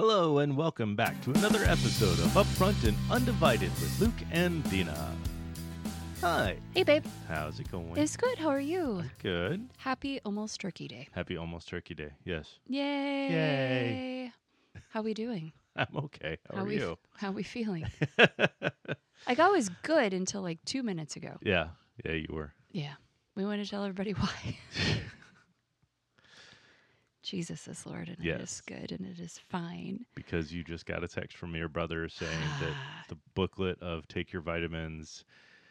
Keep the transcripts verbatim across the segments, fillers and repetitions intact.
Hello and welcome back to another episode of Upfront and Undivided with Luke and Dina. Hi. Hey, babe. How's it going? It's good. How are you? Good. Happy almost Turkey Day. Happy almost Turkey Day. Yes. Yay. Yay. How we doing? I'm okay. How, how are we, you? How we feeling? Like, I was good until like two minutes ago. Yeah. Yeah, you were. Yeah. We want to tell everybody why. Jesus is Lord, and Yes. it is good, and it is fine. Because you just got a text from your brother saying that the booklet of Take Your Vitamins,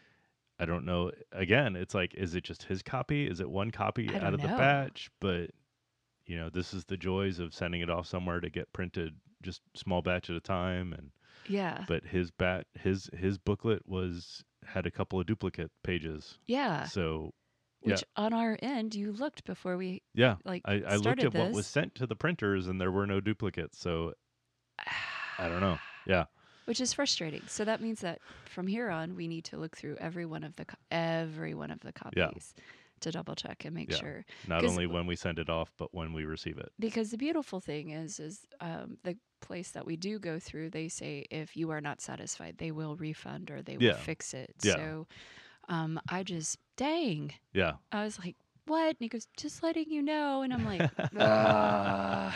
I don't know. Again, it's like, is it just his copy? Is it one copy I out don't of the know. batch? But, you know, this is the joys of sending it off somewhere to get printed just small batch at a time. And Yeah. But his bat, his his booklet was had a couple of duplicate pages. Yeah. So, Which on our end, you looked before we yeah, like I, I looked started at what this. was sent to the printers, and there were no duplicates. So, I don't know. Yeah. Which is frustrating. So that means that from here on, we need to look through every one of the co- every one of the copies to double check and make Yeah. sure. Not 'Cause- only when we send it off, but when we receive it. Because the beautiful thing is, is um, the place that we do go through, they say if you are not satisfied, they will refund or they will Yeah. fix it. Yeah. So um, I just, dang, Yeah. I was like, what? And he goes, just letting you know. And I'm like, ugh.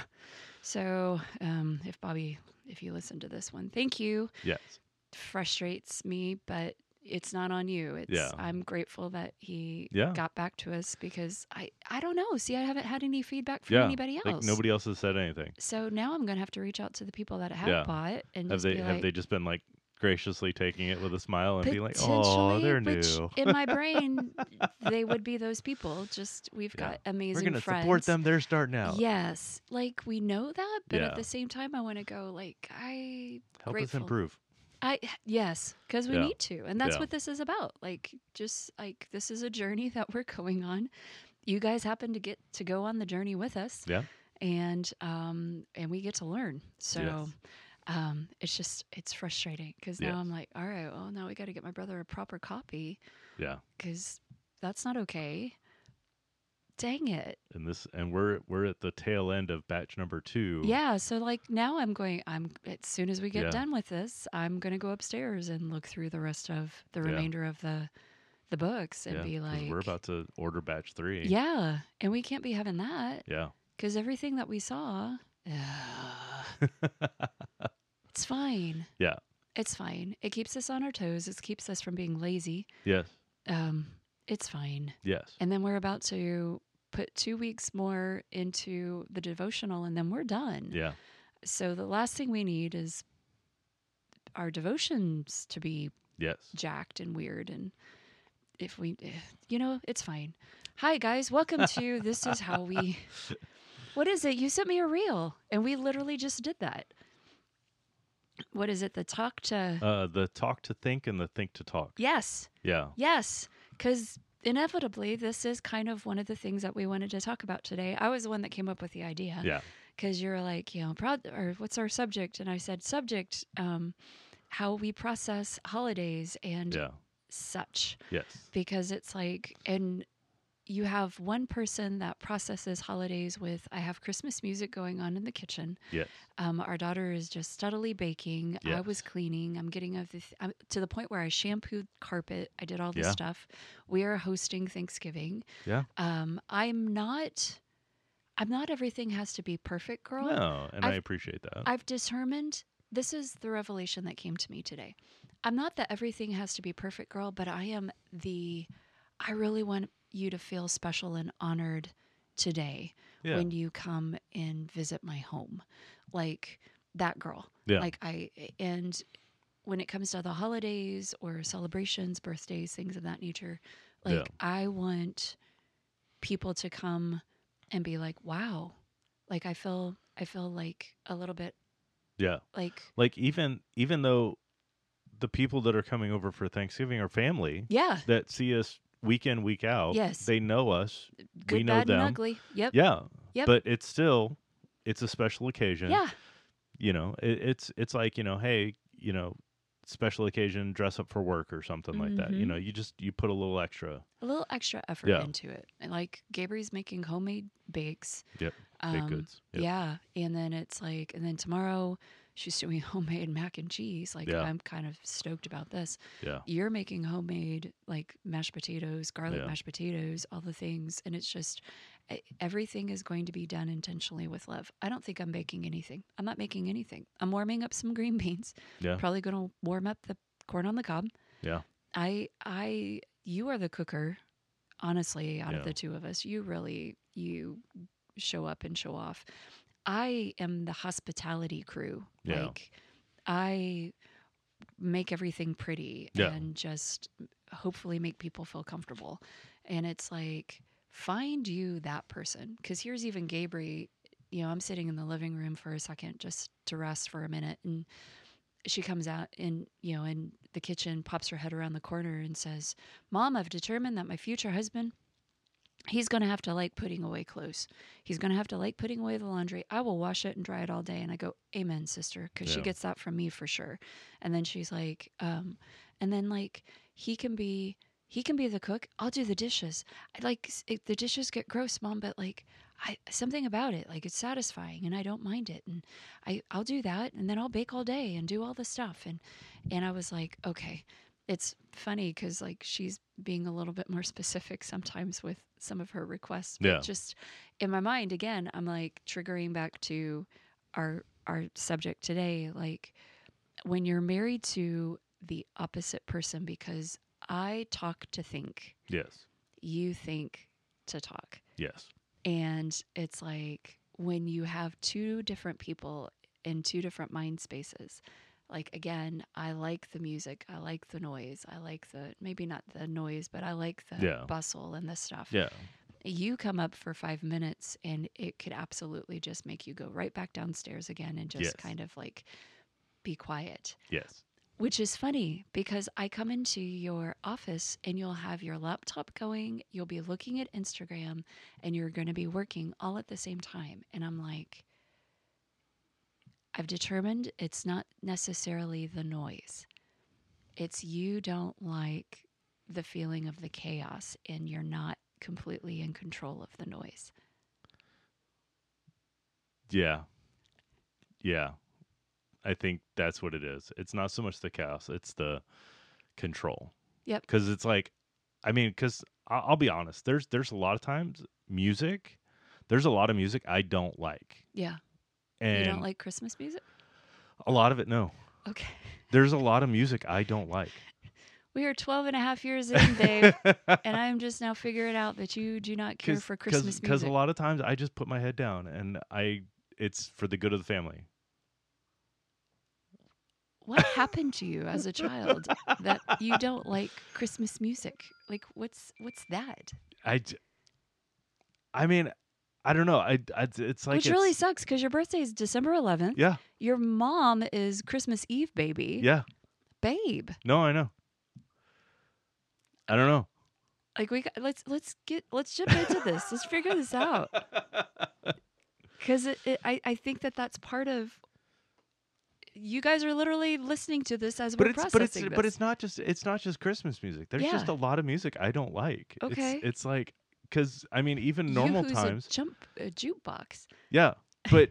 So um, if Bobby, if you listen to this one, thank you. Yes. Frustrates me, but it's not on you. It's Yeah. I'm grateful that he Yeah. got back to us because I, I don't know. See, I haven't had any feedback from Yeah. anybody else. Like nobody else has said anything. So now I'm gonna have to reach out to the people that have Yeah. bought and Have just they be have like, they just been like graciously taking it with a smile and be like, "Oh, potentially, they're which new. in my brain they would be those people. Just we've Yeah. got amazing We're gonna friends. support them. They're starting out. Yes, like we know that, but Yeah. at the same time, I want to go like I Help grateful. us improve." I yes, because we Yeah. need to, and that's Yeah. what this is about. Like, just like this is a journey that we're going on. You guys happen to get to go on the journey with us, Yeah. and um, and we get to learn. So, Yes. um, it's just it's frustrating because now Yes. I'm like, all right, well, now we got to get my brother a proper copy Yeah. because that's not okay. Dang it. And this and we're we're at the tail end of batch number two. Yeah, so like now I'm going I'm as soon as we get Yeah. done with this, I'm going to go upstairs and look through the rest of the Yeah. remainder of the the books and Yeah, be 'cause like we're about to order batch three. yeah, and we can't be having that Yeah. cuz everything that we saw it's fine. Yeah. It's fine. It keeps us on our toes. It keeps us from being lazy. Yes. Um it's fine. Yes. And then we're about to put two weeks more into the devotional and then we're done. Yeah. So the last thing we need is our devotions to be Yes. jacked and weird. And if we, eh, you know, it's fine. Hi, guys. Welcome to This Is How We. What is it? You sent me a reel, and we literally just did that. What is it? The talk to. Uh, the talk to think and the think to talk. Yes. Yeah. Yes. Because inevitably, this is kind of one of the things that we wanted to talk about today. I was the one that came up with the idea. Yeah. Because you're like, you know, prod, or what's our subject? And I said, subject, um, how we process holidays and Yeah. such. Yes. Because it's like, and you have one person that processes holidays with, I have Christmas music going on in the kitchen. Yes. Um, our daughter is just steadily baking. I was Yes. cleaning. I'm getting of the th- I'm, to the point where I shampooed carpet. I did all this Yeah. stuff. We are hosting Thanksgiving. Yeah. Um, I'm not, I'm not everything has to be perfect, girl. No, and I I've- appreciate that. I've determined, this is the revelation that came to me today. I'm not that everything has to be perfect, girl, but I am the, I really want you to feel special and honored today Yeah. when you come and visit my home. Like that girl. Yeah. Like I, and when it comes to the holidays or celebrations, birthdays, things of that nature, like Yeah. I want people to come and be like, wow, like I feel, I feel like a little bit Yeah. like, Like even even though the people that are coming over for Thanksgiving are family yeah, that see us week in, week out. Yes. They know us. good, we know bad, them. and ugly. Yep. Yeah. Yep. But it's still it's a special occasion. Yeah. You know, it, it's it's like, you know, hey, you know, special occasion, dress up for work or something like that. You Mhm. know, you just you put a little extra. A little extra effort Yeah. into it. And like Gabriel's making homemade bakes. Yep. baked Um, goods. Yep. yeah. And then it's like, and then tomorrow she's doing homemade mac and cheese. Like, Yeah. I'm kind of stoked about this. Yeah. You're making homemade, like, mashed potatoes, garlic Yeah. mashed potatoes, all the things. And it's just, e- everything is going to be done intentionally with love. I don't think I'm baking anything. I'm not making anything. I'm warming up some green beans. Yeah. Probably going to warm up the corn on the cob. Yeah. I, I, you are the cooker. Honestly, out Yeah. of the two of us, you really, you show up and show off. I am the hospitality crew. Yeah. Like, I make everything pretty Yeah. and just hopefully make people feel comfortable. And it's like, find you that person. Because here's even Gabri, you know, I'm sitting in the living room for a second just to rest for a minute. And she comes out in, you know, in the kitchen, pops her head around the corner and says, Mom, I've determined that my future husband, he's going to have to like putting away clothes. He's going to have to like putting away the laundry. I will wash it and dry it all day. And I go, amen, sister, because she Yeah. gets that from me for sure. And then she's like, um, and then like he can be, he can be the cook. I'll do the dishes. I like s- it, the dishes get gross, Mom, but like I something about it, like it's satisfying, and I don't mind it. And I I'll do that, and then I'll bake all day and do all the stuff. And and I was like, okay. It's funny because like she's being a little bit more specific sometimes with some of her requests. But Yeah. just in my mind, again, I'm like triggering back to our our subject today. Like when you're married to the opposite person, because I talk to think, Yes. you think to talk. Yes. And it's like when you have two different people in two different mind spaces, like again, I like the music, I like the noise, I like the, maybe not the noise, but I like the Yeah. bustle and the stuff. Yeah. You come up for five minutes and it could absolutely just make you go right back downstairs again and just Yes. kind of like be quiet. Yes. Which is funny because I come into your office and you'll have your laptop going, you'll be looking at Instagram, and you're going to be working all at the same time. And I'm like, I've determined it's not necessarily the noise. It's you don't like the feeling of the chaos and you're not completely in control of the noise. Yeah. Yeah. I think that's what it is. It's not so much the chaos, it's the control. Yep. Because it's like, I mean, because I'll, I'll be honest, there's there's a lot of times music, there's a lot of music I don't like. Yeah. And You don't like Christmas music? a lot of it, no. Okay. There's a lot of music I don't like. We are twelve and a half years in, Dave, and I'm just now figuring out that you do not care for Christmas music. Because a lot of times I just put my head down and I, it's for the good of the family. What happened to you as a child that you don't like Christmas music? Like, what's what's that? I, j- I mean, I don't know. I, I it's like Which it's, really sucks because your birthday is December eleventh. yeah, Your mom is Christmas Eve, baby. yeah. Babe. No, I know. I don't know. Like we got, let's let's get let's jump into this. Let's figure this out. Because it, it, I I think that that's part of. You guys are literally listening to this as But we're it's processing but it's this. but it's not just it's not just Christmas music. There's just Yeah. a lot of music I don't like. Okay. It's, it's like because I mean even You normal who's times. a jump a jukebox. Yeah, but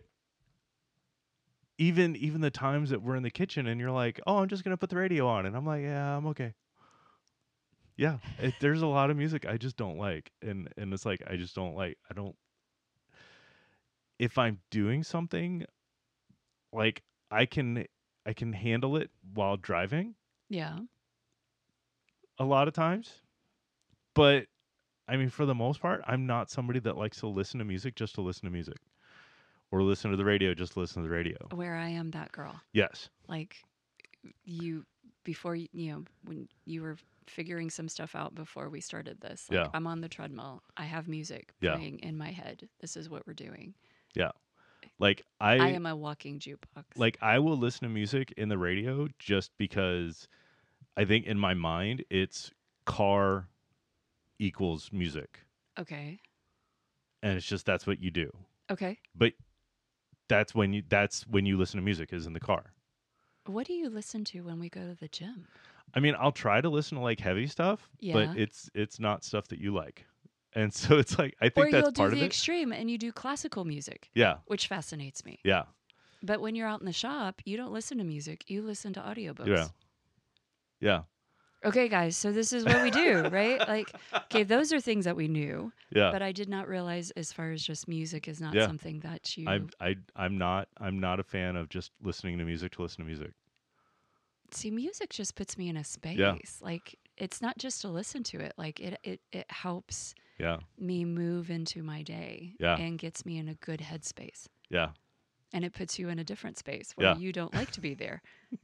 even even the times that we're in the kitchen and you're like, oh, I'm just gonna put the radio on, and I'm like, yeah, I'm okay. Yeah, it, there's a lot of music I just don't like, and and it's like I just don't like. I don't. If I'm doing something, like I can I can handle it while driving Yeah. a lot of times, but I mean for the most part, I'm not somebody that likes to listen to music just to listen to music, or listen to the radio just to listen to the radio. Where I am that girl. Yes. Like you before you, you know when you were figuring some stuff out before we started this. Like, Yeah. I'm on the treadmill. I have music Yeah. playing in my head. This is what we're doing. Yeah. Like I, I am a walking jukebox. like I will listen to music in the radio just because I think in my mind it's car equals music. Okay. And it's just that's what you do. Okay. But that's when you that's when you listen to music is in the car. What do you listen to when we go to the gym? I mean, I'll try to listen to like heavy stuff, Yeah. but it's it's not stuff that you like. And so it's like I Or think that's you'll do part of the it. extreme and you do classical music, Yeah. which fascinates me. Yeah. But when you're out in the shop, you don't listen to music. You listen to audiobooks. Yeah. Yeah. Okay, guys, so this is what we do, right? Like, okay, those are things that we knew, Yeah. but I did not realize as far as just music is not Yeah. something that you I'm I I'm not I'm not a fan of just listening to music to listen to music. see. Music just puts me in a space. Yeah. Like, it's not just to listen to it. Like, it it it helps Yeah. me move into my day Yeah. and gets me in a good headspace. Yeah. And it puts you in a different space where Yeah. you don't like to be there.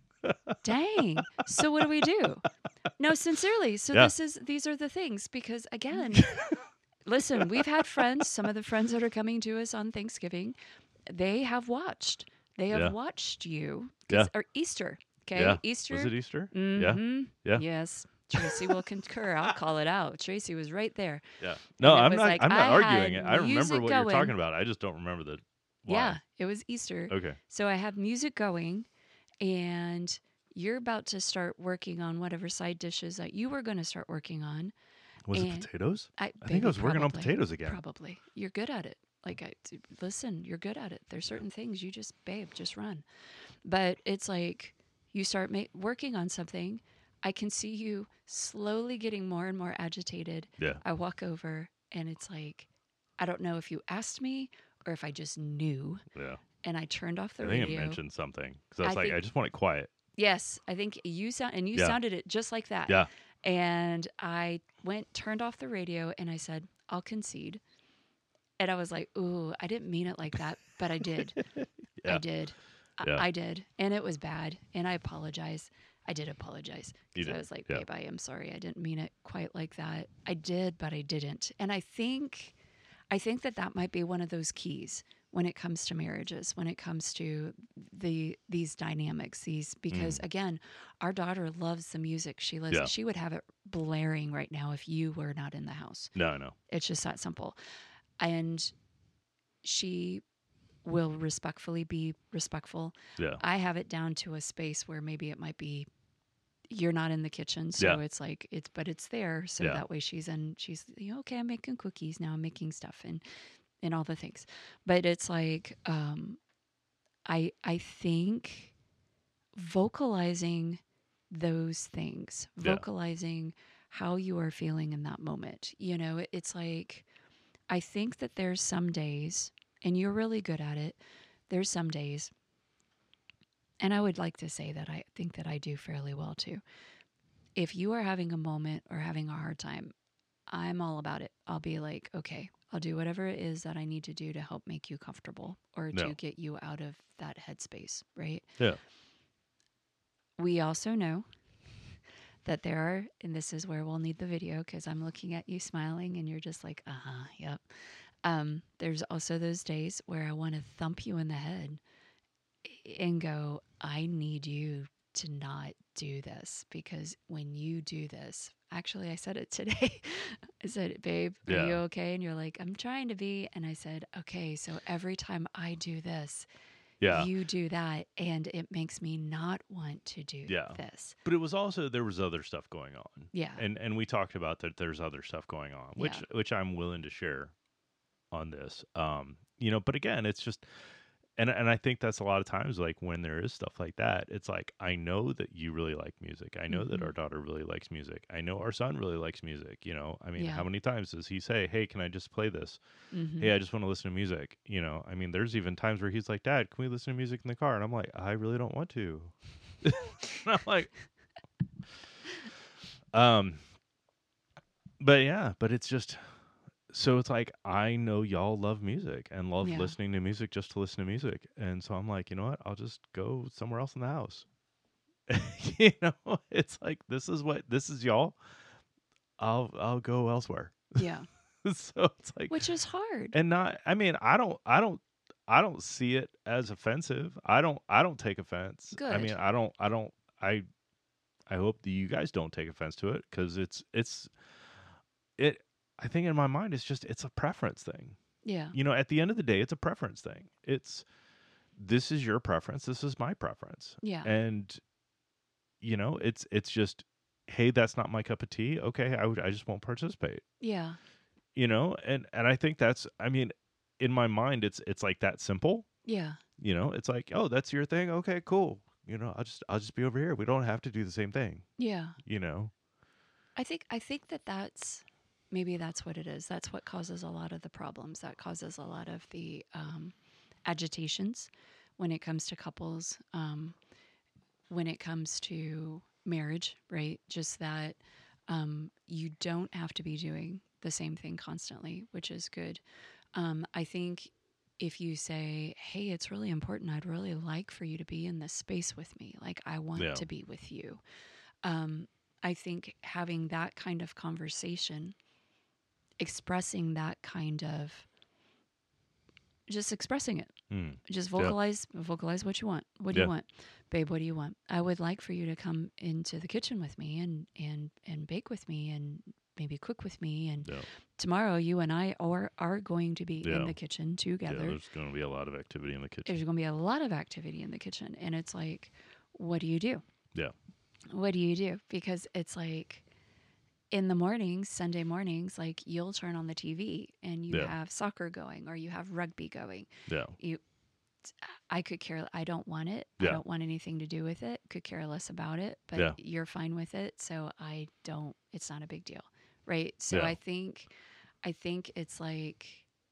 Dang. So what do we do? No, sincerely. So Yeah. this is these are the things because again, listen, we've had friends, some of the friends that are coming to us on Thanksgiving, they have watched. They have Yeah. watched you. Yeah. Or Easter. Okay. Yeah. Easter. Was it Easter? Mm-hmm. Yeah. Yes. Tracy will concur. I'll call it out. Tracy was right there. Yeah. No, And it I'm was not like, I'm not I arguing had it. I remember music what you're going. talking about. I just don't remember the why. Yeah, it was Easter. Okay. So I have music going, and you're about to start working on whatever side dishes that you were going to start working on. Was And it potatoes? I, I think baby, I was working on probably, potatoes again. Probably. You're good at it. Like, I, t- listen, you're good at it. There's certain things you just, babe, just run. But it's like you start ma- working on something. I can see you slowly getting more and more agitated. Yeah. I walk over, and it's like, I don't know if you asked me or if I just knew. Yeah. And I turned off the I think radio. I mentioned something because I was I like, think- I just want it quiet. Yes, I think you sound and you Yeah. sounded it just like that. Yeah. And I went, turned off the radio, and I said, "I'll concede." And I was like, "Ooh, I didn't mean it like that, but I did. Yeah. I did. I- Yeah. I did, and it was bad. And I apologize. I did apologize You because I did, was like, yeah. babe, I am sorry. I didn't mean it quite like that. I did, but I didn't. And I think, I think that that might be one of those keys when it comes to marriages, when it comes to the these dynamics, these because again, our daughter loves the music. She loves. Mm. Yeah. She would have it blaring right now if you were not in the house. No, no. It's just that simple, and she will respectfully be respectful. Yeah. I have it down to a space where maybe it might be you're not in the kitchen, so Yeah. it's like it's but it's there, so Yeah. that way she's in she's you know, okay, I'm making cookies now, I'm making stuff and and all the things. But it's like um I I think vocalizing those things, Yeah. vocalizing how you are feeling in that moment. You know, it, it's like I think that there's some days, and you're really good at it. There's some days, and I would like to say that I think that I do fairly well too. If you are having a moment or having a hard time, I'm all about it. I'll be like, okay, I'll do whatever it is that I need to do to help make you comfortable or to No. get you out of that headspace, right? Yeah. We also know that there are, and this is where we'll need the video because I'm looking at you smiling and you're just like, uh huh, yep. Um, there's also those days where I want to thump you in the head and go, I need you to not do this because when you do this, actually, I said it today. I said, babe, are Yeah. you okay? And you're like, I'm trying to be. And I said, okay, so every time I do this, Yeah. you do that. And it makes me not want to do Yeah. this. But it was also there was other stuff going on. Yeah. And and we talked about that there's other stuff going on, which Yeah. which I'm willing to share on this. Um, you know, but again, it's just and and I think that's a lot of times like when there is stuff like that, it's like I know that you really like music. I know that Mhm. our daughter really likes music. I know our son really likes music, you know. I mean, Yeah. how many times does he say, "Hey, can I just play this?" Mhm. Hey, I just want to listen to music. You know, I mean, there's even times where he's like, Dad, can we listen to music in the car? And I'm like, I really don't want to. And I'm like, um, but yeah, but it's just, so it's like, I know y'all love music and love Yeah. listening to music just to listen to music. And so I'm like, you know what? I'll just go somewhere else in the house. You know, it's like, this is what, this is y'all. I'll, I'll go elsewhere. Yeah. So it's like, Which is hard. and not I mean I don't I don't I don't see it as offensive. I don't I don't take offense. I Good. mean I don't I don't I I hope that you guys don't take offense to it cuz it's it's it I think in my mind it's just it's a preference thing. Yeah. You know, at the end of the day it's a preference thing. It's this is your preference, this is my preference. Yeah. And you know, it's it's just hey, that's not my cup of tea. Okay, I would I just won't participate. Yeah. you know, and and I think that's, I mean, in my mind, it's it's like that simple. Yeah. You know, it's like, oh, that's your thing. Okay, cool. You know, I'll just I'll just be over here. We don't have to do the same thing. Yeah. You know. I think I think that that's maybe that's what it is. That's what causes a lot of the problems. That causes a lot of the um, agitations when it comes to couples. Um, when it comes to marriage, right? Just that um, you don't have to be doing the same thing constantly, which is good. Um, I think if you say, hey, it's really important, I'd really like for you to be in this space with me, like I want Yeah. to be with you. Um, I think having that kind of conversation, expressing that kind of, just expressing it, Mm. just Yeah. vocalize vocalize what you want. What do Yeah. you want, babe? What do you want? I would like for you to come into the kitchen with me and and and bake with me and maybe cook with me. And Yeah. tomorrow you and I are are going to be Yeah. in the kitchen Yeah. together. There's going to be a lot of activity in the kitchen. There's going to be a lot of activity in the kitchen, and it's like, what do you do? Yeah. What do you do? Because it's like, in the mornings, Sunday mornings, like you'll turn on the T V and you Yeah. have soccer going or you have rugby going. Yeah. You, I could care. I don't want it. I Yeah. don't want anything to do with it. Could care less about it. But Yeah. you're fine with it, so I don't. It's not a big deal, right? So Yeah. I think, I think it's like,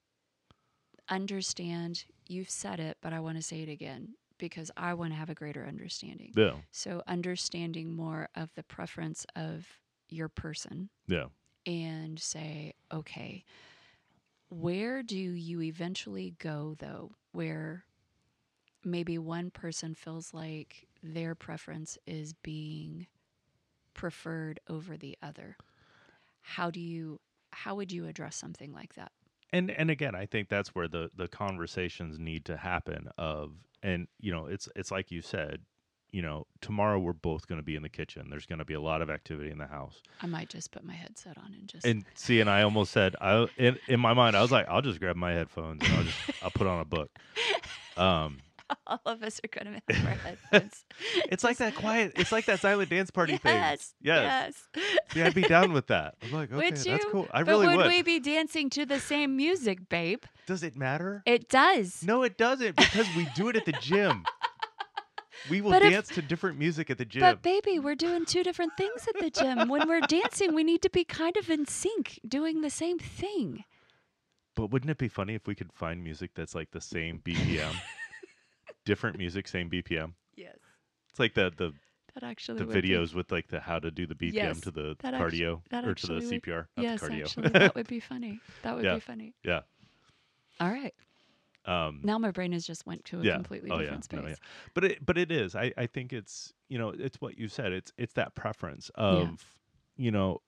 understand. You've said it, but I want to say it again because I want to have a greater understanding. Yeah. So understanding more of the preference of your person Yeah. and say, okay, where do you eventually go though, where maybe one person feels like their preference is being preferred over the other? How do you, how would you address something like that? And and again, I think that's where the the conversations need to happen of, and you know, it's it's like you said, you know, tomorrow we're both going to be in the kitchen. There's going to be a lot of activity in the house. I might just put my headset on and just. And see, and I almost said, I in in my mind, I was like, I'll just grab my headphones and I'll just I'll put on a book. Um, all of us are going to have our headphones. it's like that quiet. It's like that silent dance party yes, thing. Yes. Yes. See, I'd be down with that. I'm like, okay, Would that's you? cool. I but really would would. we be dancing to the same music, babe? Does it matter? It does. No, it doesn't, because we do it at the gym. We will But if- dance to different music at the gym. But baby, we're doing two different things at the gym. When we're dancing, we need to be kind of in sync, doing the same thing. But wouldn't it be funny if we could find music that's like the same B P M? Different music, same B P M. Yes. It's like the the, That actually the would be- videos with like the how to do the B P M Yes, to the that cardio that or to the actually would- C P R, not Yes, the cardio. actually, that would be funny. That would Yeah. be funny. Yeah. All right. Um, Now my brain has just went to a yeah. completely oh, different yeah. space. No, yeah. But it but it is. I, I think it's, you know, it's what you said. It's it's that preference of, you know,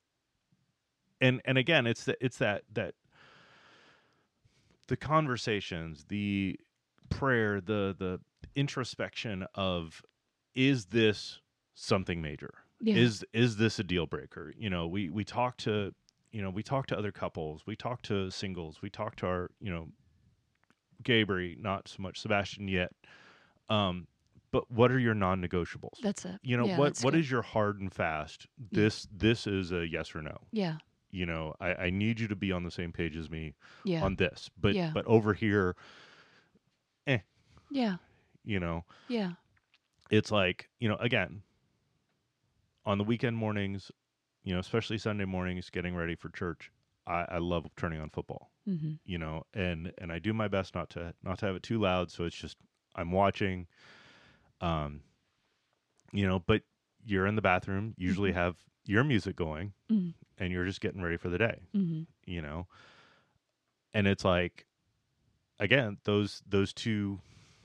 and and again, it's the, it's that that the conversations, the prayer, the the introspection of, is this something major? Yeah. Is is this a deal breaker? You know, we we talk to, you know, we talk to other couples, we talk to singles, we talk to our, you know, Gabriel, not so much Sebastian yet. Um, but what are your non-negotiables? That's it. You know, Yeah, what that's what good. is your hard and fast? Yeah. This this is a yes or no. Yeah. You know, I, I need you to be on the same page as me Yeah. on this. But Yeah. but over here, Yeah. you know, Yeah. it's like, you know, again, on the weekend mornings, you know, especially Sunday mornings, getting ready for church, I, I love turning on football. Mm-hmm. You know, and and I do my best not to not to have it too loud, so it's just I'm watching. Um, you know, but you're in the bathroom, usually have your music going, Mm-hmm. and you're just getting ready for the day. Mm-hmm. You know, and it's like, again, those those two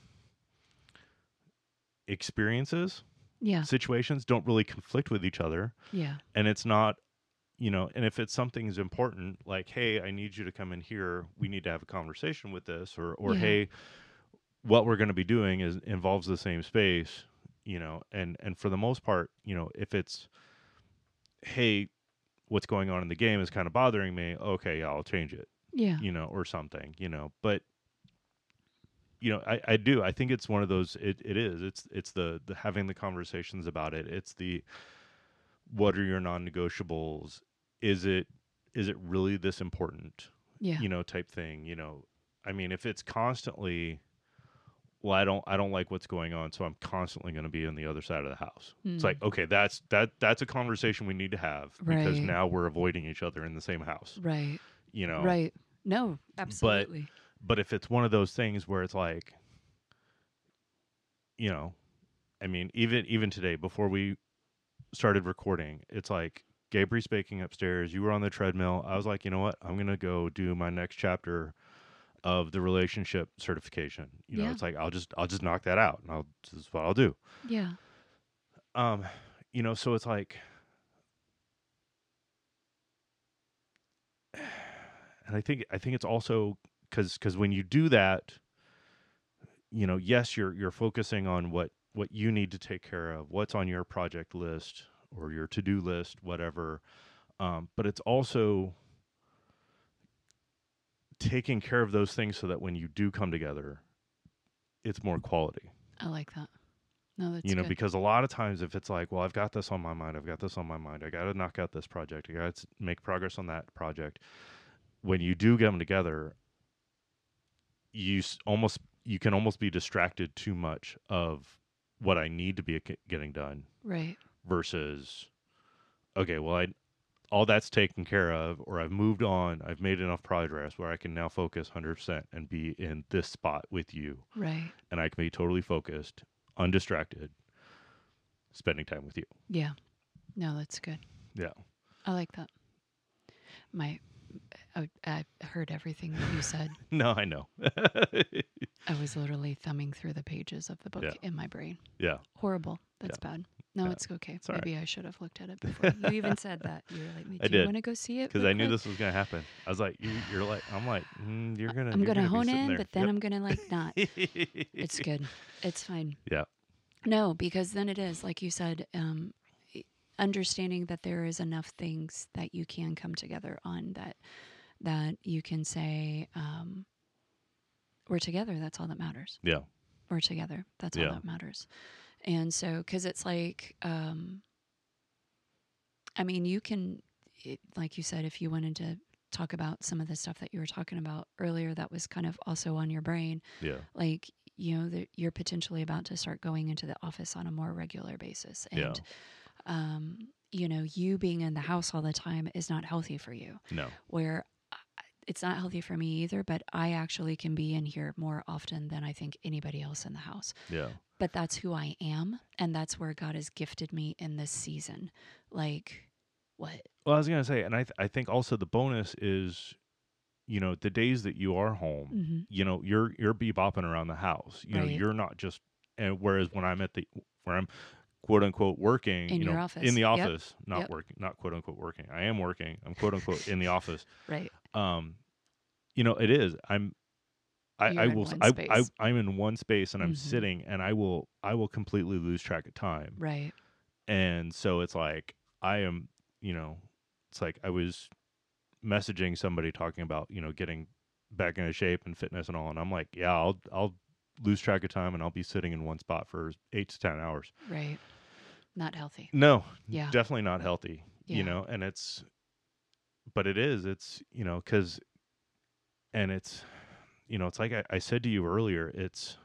experiences, Yeah. situations don't really conflict with each other, Yeah. and it's not, you know, and if it's something's important, like, hey, I need you to come in here, we need to have a conversation with this, or or Yeah. hey, what we're going to be doing is involves the same space, you know, and and for the most part, you know, if it's, hey, what's going on in the game is kind of bothering me, okay, yeah, I'll change it, Yeah. you know, or something, you know, but you know, I, I do. I think it's one of those. It, it is. It's it's the, the having the conversations about it. It's the, what are your non-negotiables? Is it is it really this important? Yeah. You know, type thing, you know. I mean, if it's constantly, well, I don't, I don't like what's going on, so I'm constantly going to be on the other side of the house. Mm. It's like, okay, that's that, that's a conversation we need to have because Right. now we're avoiding each other in the same house. Right. You know, Right. No, absolutely. But if it's one of those things where it's like, you know, I mean, even even today before we started recording, it's like Gabri's baking upstairs. You were on the treadmill. I was like, you know what? I'm gonna go do my next chapter of the relationship certification. You know, Yeah. it's like I'll just I'll just knock that out, and I'll this is what I'll do. Yeah. Um, you know, so it's like, and I think I think it's also because because when you do that, you know, yes, you're you're focusing on what what you need to take care of, what's on your project list or your to-do list, whatever. Um, but it's also taking care of those things so that when you do come together, it's more quality. I like that. No, that's you know, good. because a lot of times if it's like, well, I've got this on my mind, I've got this on my mind, I got to knock out this project, I got to make progress on that project. When you do get them together, you s- almost you can almost be distracted too much of what I need to be a- getting done Right. versus, okay, well, I all that's taken care of, or I've moved on, I've made enough progress where I can now focus one hundred percent and be in this spot with you, Right. and I can be totally focused, undistracted, spending time with you. Yeah. No, that's good. Yeah. I like that. My, I, I heard everything that you said. No, I know. I was literally thumbing through the pages of the book Yeah. in my brain. Yeah. Horrible. That's Yeah. bad. No, Yeah. it's okay. It's all Maybe I should have looked at it before. You even said that. You were like, "Do I you did. want to go see it?" Because real I knew quick?" this was gonna happen. I was like, you, "You're like," I'm like, mm, "You're gonna." I'm you're gonna, gonna hone be sitting in, there. but then Yep. I'm gonna like not. It's good. It's fine. Yeah. No, because then it is like you said. Um, understanding that there is enough things that you can come together on that that you can say um, we're together. That's all that matters. Yeah. We're together. That's Yeah. all that matters. And so, because it's like, um, I mean, you can, it, like you said, if you wanted to talk about some of the stuff that you were talking about earlier, that was kind of also on your brain. Yeah. Like, you know, that you're potentially about to start going into the office on a more regular basis. And, Yeah. um, you know, you being in the house all the time is not healthy for you. No. Where I- it's not healthy for me either, but I actually can be in here more often than I think anybody else in the house. Yeah. But that's who I am, and that's where God has gifted me in this season. Like, what? Well, I was gonna say, and I th- I think also the bonus is, you know, the days that you are home, Mm-hmm. you know, you're you're bebopping around the house. You know, Right. you're not just. And whereas when I'm at the where I'm quote unquote working, In you your know, office. in the Yep. office, not Yep. working, not quote unquote working. I am working. I'm quote unquote in the office. Right. Um, you know, it is. I'm. I, You're I in will. s- one I, I space. I'm in one space and I'm Mhm. sitting, and I will. I will completely lose track of time. Right. And so it's like I am. You know, it's like I was messaging somebody talking about, you know, getting back into shape and fitness and all, and I'm like, yeah, I'll I'll lose track of time and I'll be sitting in one spot for eight to ten hours. Right. Not healthy. No, Yeah. definitely not healthy. Yeah. You know, and it's, but it is. It's you know, because, and it's, you know, it's like I, I said to you earlier. It's,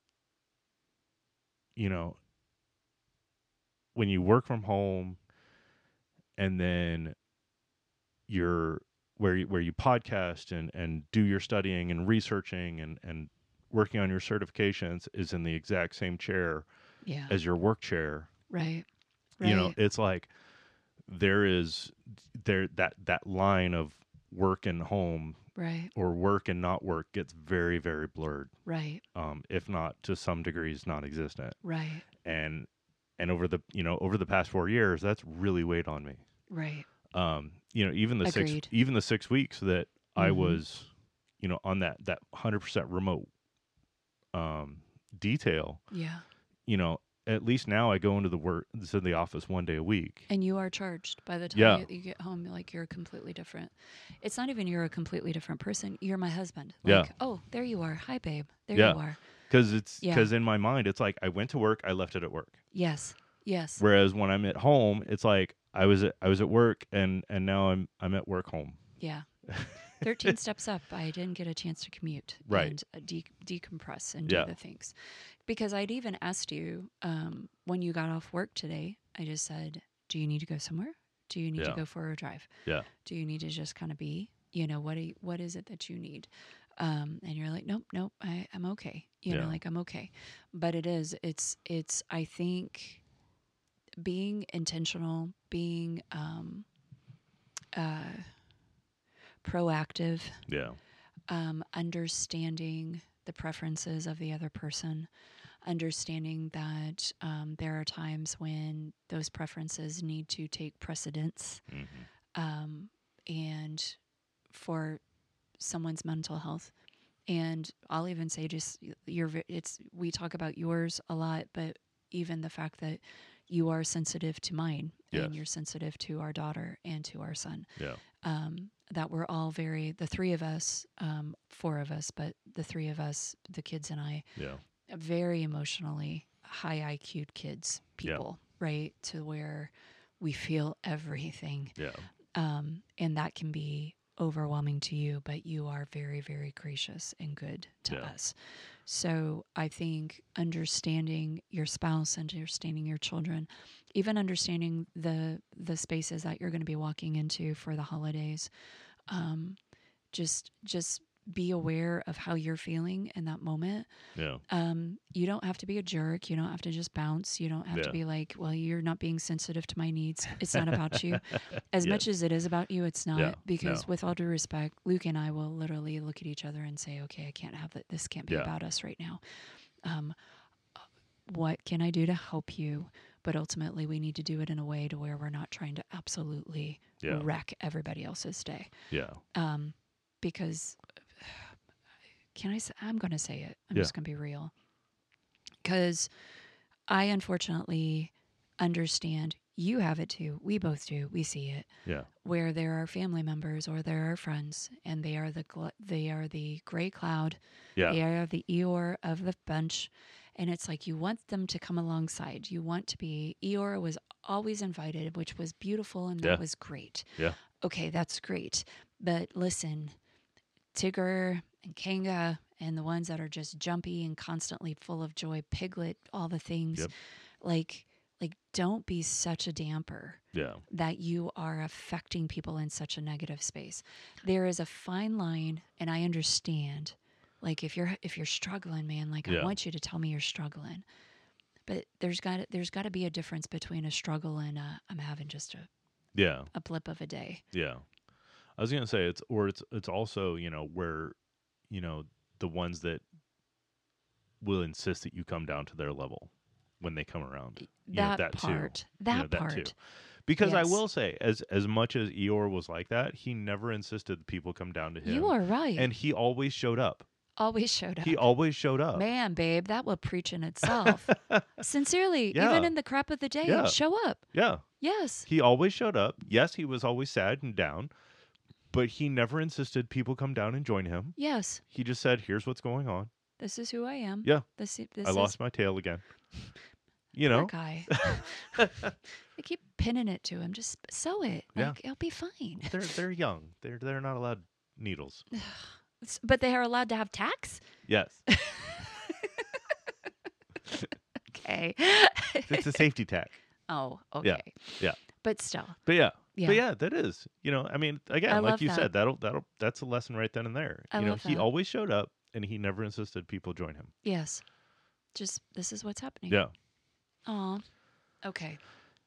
you know, when you work from home, and then you're where you, where you podcast and, and do your studying and researching and, and working on your certifications is in the exact same chair Yeah. as your work chair. Right. Right. You know, it's like there is there that that line of work and home Right. or work and not work gets very, very blurred. Right. Um, if not to some degrees non-existent. Right. And and over the you know over the past four years, that's really weighed on me. Right. Um, you know, even the Agreed. six even the six weeks that I Mhm. was, you know, on that that one hundred percent remote um, detail, Yeah. you know, at least now I go into the work to the office one day a week. And you are charged by the time Yeah. you, you get home. Like, you're completely different. It's not even you're a completely different person. You're my husband. Yeah. Like, oh, there you are. Hi, babe. There Yeah. you are. Because it's Yeah. because in my mind it's like I went to work, I left it at work. Yes. Yes. Whereas when I'm at home, it's like I was at, I was at work and and now I'm I'm at work home. Yeah. thirteen steps up. I didn't get a chance to commute Right. and uh, de- decompress and do Yeah. the things. Because I'd even asked you um, when you got off work today, I just said, do you need to go somewhere? Do you need Yeah. to go for a drive? Yeah. Do you need to just kind of be, you know, what, do you, what is it that you need? Um, and you're like, nope, nope, I, I'm okay. You Yeah. know, like I'm okay. But it is, it's, it's, I think being intentional, being um, uh, proactive, Yeah. um, understanding the preferences of the other person, understanding that um, there are times when those preferences need to take precedence, Mm-hmm. um, and for someone's mental health. And I'll even say, just your, it's, we talk about yours a lot, but even the fact that you are sensitive to mine Yes. and you're sensitive to our daughter and to our son. Yeah. Um, that we're all very, the three of us, um, four of us, but the three of us, the kids and I, Yeah. very emotionally high I Q'd kids, people, yeah. right? To where we feel everything. Yeah. Um, and that can be overwhelming to you, but you are very, very gracious and good to Yeah. us. So I think understanding your spouse, understanding your children, even understanding the the spaces that you're going to be walking into for the holidays, um, just just be aware of how you're feeling in that moment. Yeah. Um, you don't have to be a jerk. You don't have to just bounce. You don't have Yeah. to be like, well, you're not being sensitive to my needs. It's not about you. As Yes. much as it is about you, it's not. Yeah. Because No. with all due respect, Luke and I will literally look at each other and say, okay, I can't have that. This can't be Yeah. about us right now. Um, what can I do to help you? But ultimately, we need to do it in a way to where we're not trying to absolutely Yeah. wreck everybody else's day. Yeah. Um, because can I say, I'm going to say it. I'm Yeah. just going to be real. Because I unfortunately understand you have it too. We both do. We see it. Yeah. Where there are family members or there are friends, and they are the gl- they are the gray cloud. Yeah. They are the Eeyore of the bunch, and it's like you want them to come alongside. You want to be. Eeyore was always invited, which was beautiful, and that Yeah. was great. Yeah. Okay, that's great. But listen, Tigger and Kanga and the ones that are just jumpy and constantly full of joy, Piglet, all the things, Yep. like like don't be such a damper Yeah. that you are affecting people in such a negative space. There is a fine line, and I understand. Like if you're if you're struggling, man, like Yeah. I want you to tell me you're struggling. But there's got there's got to be a difference between a struggle and a, I'm having just a Yeah. a blip of a day. Yeah. I was gonna say it's or it's it's also, you know, where, you know, the ones that will insist that you come down to their level when they come around. You That, know, that part, too. that you know, part. That too. Because I Yes. will say, as as much as Eeyore was like that, he never insisted that people come down to him. You are right. And he always showed up. Always showed up. He always showed up. Man, babe, that will preach in itself. Sincerely, Yeah. even in the crap of the day, Yeah. show up. Yeah. Yes. He always showed up. Yes, he was always sad and down, but he never insisted people come down and join him. Yes. He just said, here's what's going on. This is who I am. Yeah. This, this I is, lost my tail again. You poor know? guy. They keep pinning it to him. Just sew it. Yeah. Like, it'll be fine. They're they're young. They're they're not allowed needles. It's- But they are allowed to have tacks? Yes. Okay. It's a safety tack. Oh, okay. Yeah. But still. But yeah. Yeah. But yeah, that is. You know, I mean, again, I like love you that. said, that'll that'll that's a lesson right then and there. I you know, love he that. always showed up and he never insisted people join him. Yes. Just, this is what's happening. Yeah. Aw. Okay.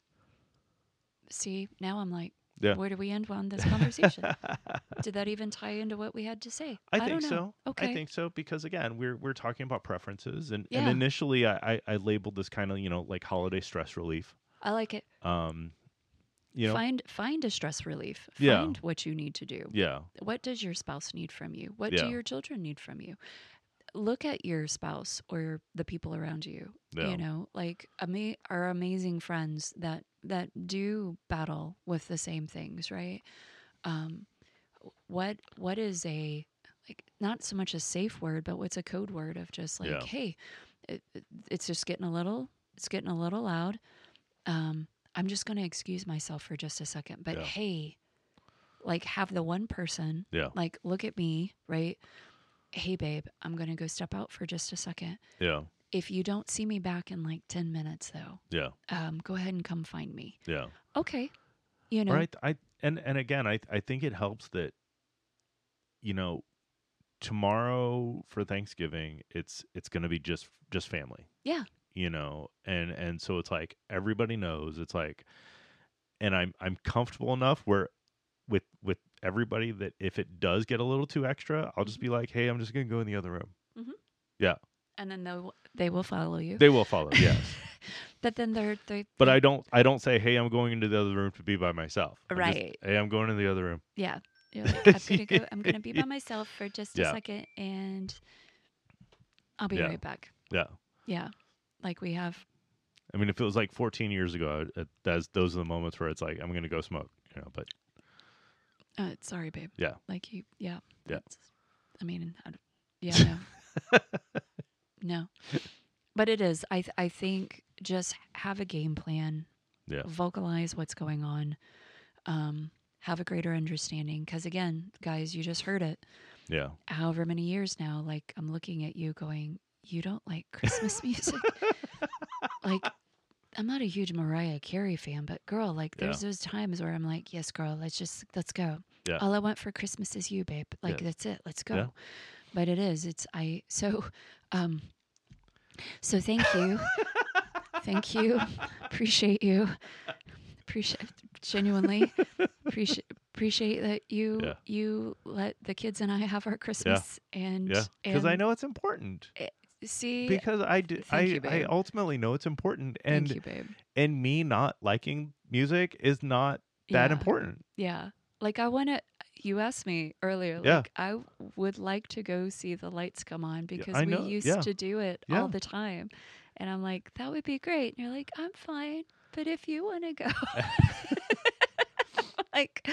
See, now I'm like, Yeah. where do we end on this conversation? Did that even tie into what we had to say? I, don't think know. so. Okay. I think so because again, we're we're talking about preferences, and, Yeah. and initially I, I, I labeled this kind of you know like holiday stress relief. I like it. Um, you know, Find find a stress relief. Yeah. Find what you need to do. yeah, What does your spouse need from you? What do Yeah. your children need from you? Look at your spouse or the people around you. Yeah. You know, like ama- our amazing friends that that do battle with the same things, right? Um, what what is a like not so much a safe word, but what's a code word of just like, Yeah. hey, it, it- it's just getting a little, it's getting a little loud. Um, I'm just going to excuse myself for just a second, but Yeah. hey, like have the one person Yeah. like look at me, right? Hey babe, I'm going to go step out for just a second. Yeah. If you don't see me back in like ten minutes though, Yeah. um go ahead and come find me. Yeah. Okay. You know. Right. I and and again, I I think it helps that, you know, tomorrow for Thanksgiving, it's it's going to be just just family. Yeah. You know, and and so it's like everybody knows. It's like, and I'm I'm comfortable enough where with with everybody that if it does get a little too extra, I'll just be like, hey, I'm just gonna go in the other room. Mhm. Yeah. And then they they will follow you. They will follow. Yes. But then they're they But they- I don't I don't say, hey, I'm going into the other room to be by myself. I'm just, Right. hey, I'm going in the other room. Yeah. You're like, I'm gonna go I'm gonna be by myself for just a Yeah. second and I'll be Yeah. right back. Yeah. Yeah. Like we have I mean, if it was like fourteen years ago, I- it, that's those are the moments where it's like, I'm gonna go smoke. You know, but uh sorry, babe. yeah. Like you yeah. Yeah. that's- I mean I don't- yeah, no. No. But it is. I th- I think just have a game plan, Yeah. vocalize what's going on, um, have a greater understanding. Because again, guys, you just heard it. Yeah. However many years now, like I'm looking at you, going, you don't like Christmas music. Like I'm not a huge Mariah Carey fan, but girl, like there's Yeah. those times where I'm like, yes, girl, let's just let's go. Yeah. All I want for Christmas is you, babe. Like Yeah. that's it. Let's go. Yeah. But it is. It's I. So, um. So thank you, thank you, appreciate you, appreciate genuinely appreciate appreciate that you Yeah. you let the kids and I have our Christmas and Yeah. Because I and know it's important. see. Because I do, I, Thank you, I babe. ultimately know it's important, and Thank you, babe. and me not liking music is not that Yeah. important. Yeah. Like I want to. You asked me earlier. Yeah. Like I would like to go see the lights come on because I we know, used yeah. to do it Yeah. all the time, and I'm like, that would be great. And you're like, I'm fine, but if you want to go, like,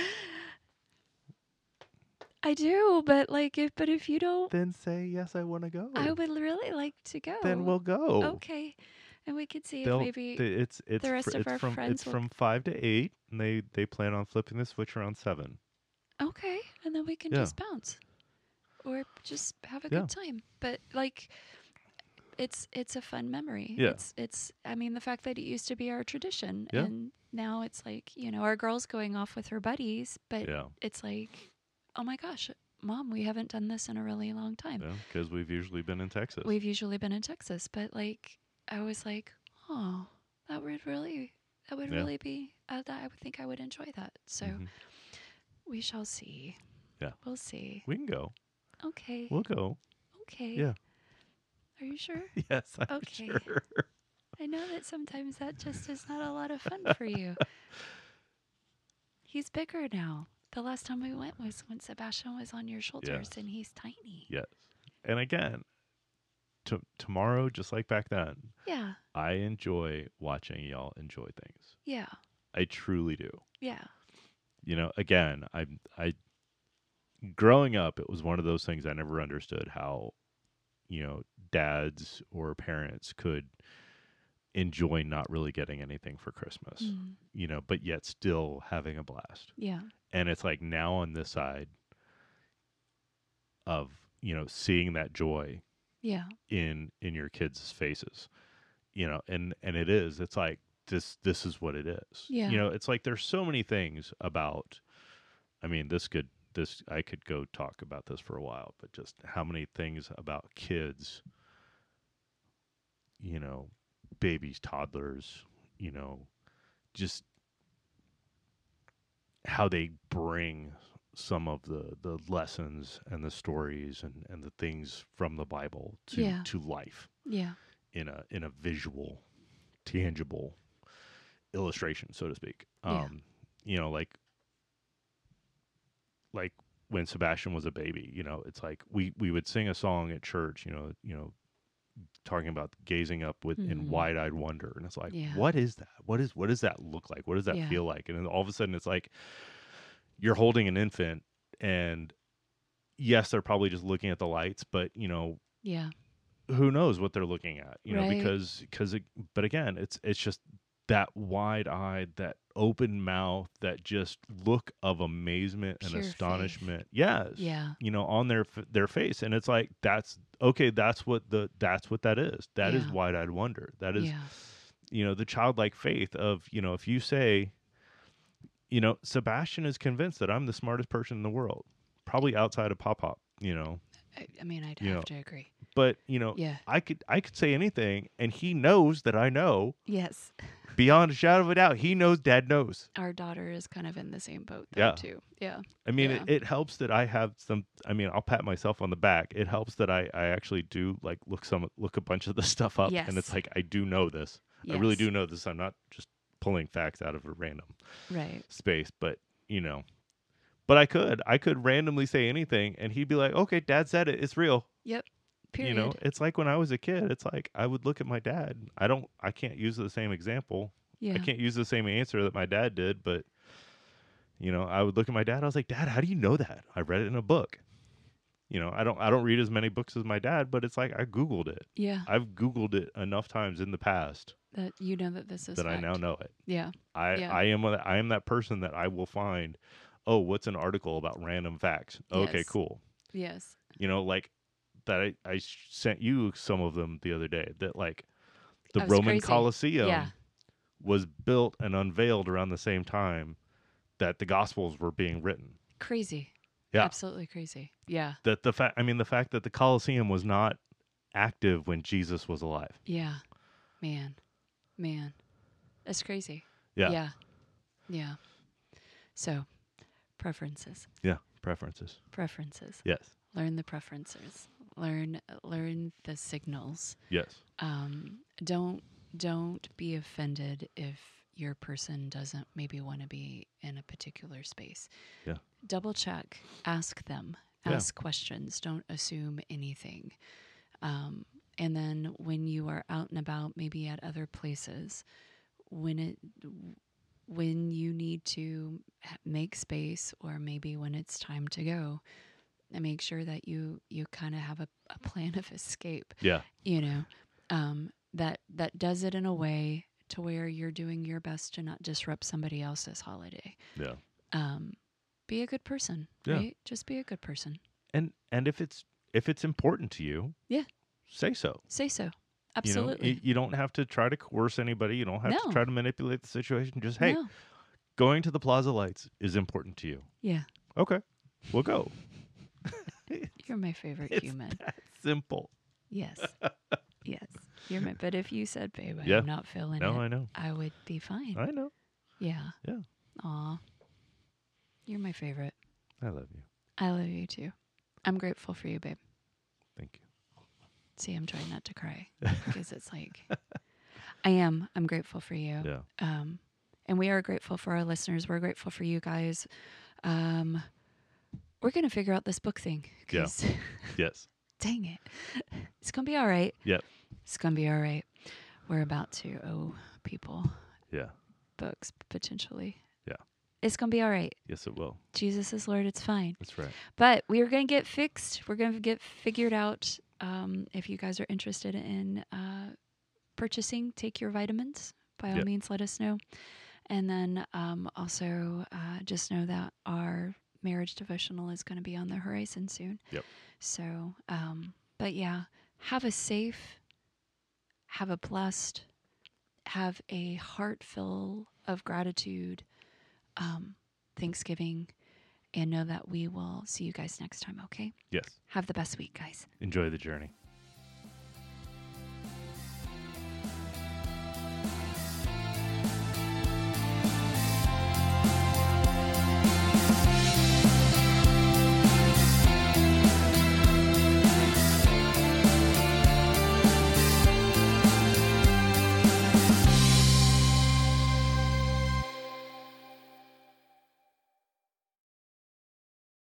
I do, but like, if but if you don't, Then say yes, I want to go. I would really like to go. Then we'll go. Okay, and we could see They'll, if maybe th- it's it's the rest fr- of it's our from friends it's will- from five to eight, and they they plan on flipping the switch around seven. okay, and then we can Yeah. just bounce or just have a Yeah. good time. But like it's it's a fun memory. Yeah. It's it's I mean the fact that it used to be our tradition Yeah. and now it's like, you know, our girl's going off with her buddies, but Yeah, it's like, oh my gosh, Mom, we haven't done this in a really long time. yeah, because we've usually been in Texas. We've usually been in Texas, but like I was like, oh, that would really that would Yeah. really be uh, that I would think I would enjoy that. So Mhm. we shall see. Yeah. We'll see. We can go. Okay. We'll go. Okay. Yeah. Are you sure? Yes, I'm Okay. sure. I know that sometimes that just is not a lot of fun for you. He's bigger now. The last time we went was when Sebastian was on your shoulders Yes. and he's tiny. Yes. And again, t- tomorrow, just like back then, Yeah. I enjoy watching y'all enjoy things. Yeah. I truly do. Yeah. You know, again, I I growing up, it was one of those things I never understood how, you know, dads or parents could enjoy not really getting anything for Christmas, Mm. you know, but yet still having a blast. Yeah. And it's like now on this side of, you know, seeing that joy Yeah. in in your kids' faces, you know, and and it is it's like this this is what it is. Yeah. You know, it's like there's so many things about, I mean, this could this I could go talk about this for a while, but just how many things about kids, you know, babies, toddlers, you know, just how they bring some of the, the lessons and the stories and, and the things from the Bible to, Yeah. to life Yeah. in a in a visual, tangible illustration, so to speak. Yeah. Um, you know, like like when Sebastian was a baby, you know, it's like we, we would sing a song at church, you know, you know, talking about gazing up with in Mhm. wide-eyed wonder, and it's like, Yeah. what is that? What is what does that look like? What does that Yeah. feel like? And then all of a sudden, it's like you're holding an infant, and yes, they're probably just looking at the lights, but you know, Yeah. who knows what they're looking at? You know, Right. because because it, but again, it's it's just that wide-eyed, that open mouth, that just look of amazement and Pure faith. astonishment. Yes. Yeah. You know, on their f- their face, and it's like that's okay. That's what the that's what that is. That is Yeah. wide-eyed wonder. That is, Yeah. you know, the childlike faith of, you know, if you say, you know, Sebastian is convinced that I'm the smartest person in the world, probably outside of Pop Pop. You know, I, I mean, I'd You have know, to agree. but you know, Yeah. I could I could say anything, and he knows that I know. Yes. Beyond a shadow of a doubt, he knows Dad knows. Our daughter is kind of in the same boat, though, Yeah. too. Yeah. I mean, Yeah. it, it helps that I have some. I mean, I'll pat myself on the back. It helps that I, I actually do like look some look a bunch of the stuff up, and it's Yes. like I do know this. Yes. I really do know this. I'm not just pulling facts out of a random Right. space, but you know, but I could I could randomly say anything, and he'd be like, "Okay, Dad said it. It's real." Yep. Period. You know, it's like when I was a kid. It's like I would look at my dad. I don't. I can't use the same example. yeah. I can't use the same answer that my dad did, but you know, I would look at my dad. I was like, "Dad, how do you know that? I read it in a book." You know, I don't I don't read as many books as my dad, but it's like I Googled it. Yeah. I've Googled it enough times in the past That you know that this is that I now fact. know it. Yeah. I Yeah. I am a, I am that person that I will find, oh, what's an article about random facts? Okay, Yes. cool. Yes. You know, like that I, I sh- sent you some of them the other day that like the That was Roman crazy. Colosseum Yeah. was built and unveiled around the same time that the Gospels were being written. Crazy. Yeah. Absolutely crazy. Yeah. That the fact I mean the fact that the Colosseum was not active when Jesus was alive. Yeah. Man. Man. That's crazy. Yeah. Yeah. Yeah. So, preferences. Yeah. Preferences. Preferences. Yes. Learn the preferences. Learn learn the signals. Yes. Um, don't don't be offended if your person doesn't maybe want to be in a particular space. Yeah. Double check. Ask them. Yeah. Ask questions. Don't assume anything. Um, and then when you are out and about, maybe at other places, when it when you need to ha- make space, or maybe when it's time to go, and make sure that you you kind of have a, a plan of escape. Yeah. You know, um, that that does it in a way to where you're doing your best to not disrupt somebody else's holiday. Yeah. Um, be a good person, Yeah. right? Just be a good person. And and if it's if it's important to you, Yeah. say so. Say so. You know, Absolutely. you, you don't have to try to coerce anybody. You don't have No. to try to manipulate the situation. Just hey, No. going to the Plaza Lights is important to you. Yeah. Okay, we'll go. You're my favorite It's human. that simple. Yes. Yes. You're my, but if you said, babe, Yeah. I'm not feeling No, it, I know. I would be fine. I know. Yeah. Yeah. Aw. You're my favorite. I love you. I love you too. I'm grateful for you, babe. Thank you. See, I'm trying not to cry because it's like, I am. I'm grateful for you. Yeah. Um, and we are grateful for our listeners. We're grateful for you guys. Um, we're going to figure out this book thing. Yeah. 'Cause Yes. dang it. It's going to be all right. Yep. It's going to be all right. We're about to owe people Yeah. books, potentially. Yeah. It's going to be all right. Yes, it will. Jesus is Lord. It's fine. That's right. But we're going to get fixed. We're going to get figured out. Um, if you guys are interested in uh, purchasing, take your vitamins. By all Yep. means, let us know. And then um, also uh, just know that our marriage devotional is going to be on the horizon soon. Yep. So, um, but yeah, have a safe, have a blessed, have a heart full of gratitude, um, Thanksgiving, and know that we will see you guys next time, okay? Yes. Have the best week, guys. Enjoy the journey.